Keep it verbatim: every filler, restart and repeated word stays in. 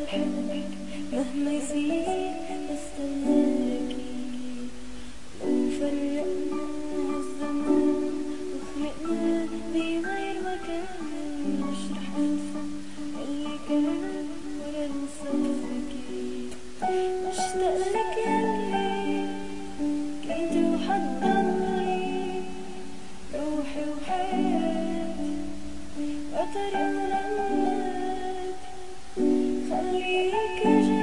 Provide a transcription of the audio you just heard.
بحبك مهما يصير بستناكي. لو فرقنا هالزمان وخلقنا بغير مكان مش رح انسى اللي كان ولا انساكي. مشتاقلك ياللي كنت وحتضلي روحي وحياتي وطريق ملامك. خليك